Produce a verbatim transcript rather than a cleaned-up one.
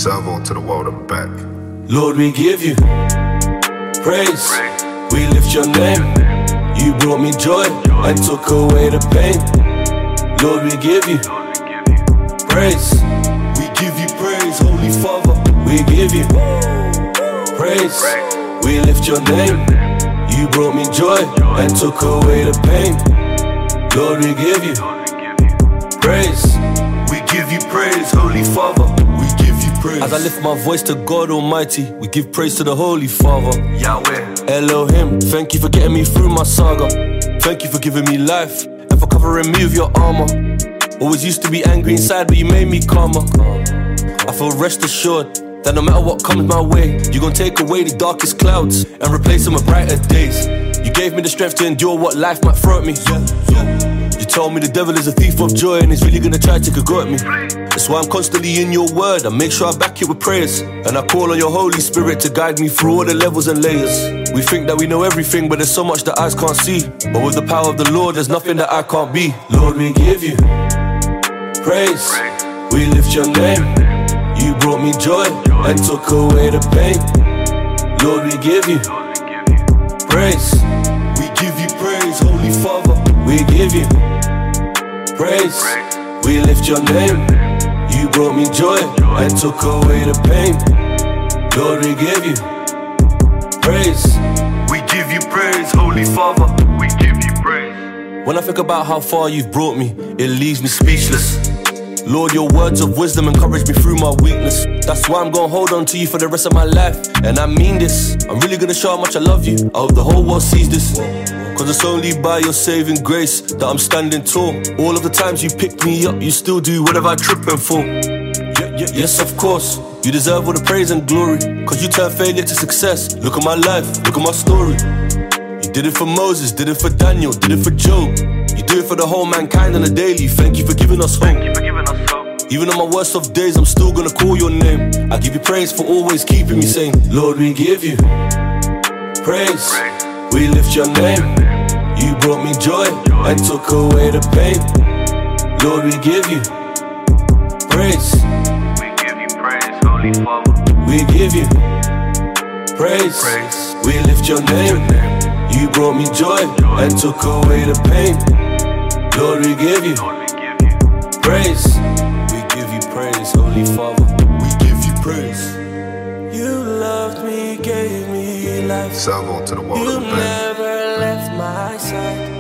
Salvo to the world and back. Lord, we give you praise. We lift your name. You brought me joy and took away the pain. Lord, we give you praise. We give you praise, Holy Father. We give you praise. We lift your name. You brought me joy and took away the pain. Lord, we give you praise. We give you praise, Holy Father. We give you praise. As I lift my voice to God Almighty, we give praise to the Holy Father. Yahweh, Elohim, thank you for getting me through my saga. Thank you for giving me life and for covering me with your armor. Always used to be angry inside, but you made me calmer. I feel rest assured that no matter what comes my way, you're gonna take away the darkest clouds and replace them with brighter days. You gave me the strength to endure what life might throw at me. You told me the devil is a thief of joy and he's really gonna try to go at me. That's why I'm constantly in your word. I make sure I back it with prayers, and I call on your Holy Spirit to guide me through all the levels and layers. We think that we know everything, but there's so much that eyes can't see. But with the power of the Lord, there's nothing that I can't be. Lord, we give you praise. We lift your name. You brought me joy and took away the pain. Lord, we give you praise. We give you praise, Holy Father. We give you praise. We lift your name. You brought me joy and took away the pain. Lord, we give you praise. We give you praise, Holy Father. We give you praise. When I think about how far you've brought me, it leaves me speechless. Lord, your words of wisdom encourage me through my weakness. That's why I'm gonna hold on to you for the rest of my life. And I mean this, I'm really gonna show how much I love you. I hope the whole world sees this, cause it's only by your saving grace that I'm standing tall. All of the times you picked me up, you still do whatever I trip and fall. Yes, of course, you deserve all the praise and glory, cause you turn failure to success. Look at my life, look at my story. You did it for Moses, did it for Daniel, did it for Job. You do it for the whole mankind on a daily. Thank you for giving us hope. Even on my worst of days, I'm still gonna call your name. I give you praise for always keeping me sane. Lord, we give you praise. We lift your name. You brought me joy and took away the pain. Lord, we give you praise. We give you praise, Holy Father. We give you praise. We lift your name. You brought me joy and took away the pain. Lord, we give you praise. We give you praise, Holy Father. We give you praise. You loved me, gave me life. Salvo to the world You and back. never left my side.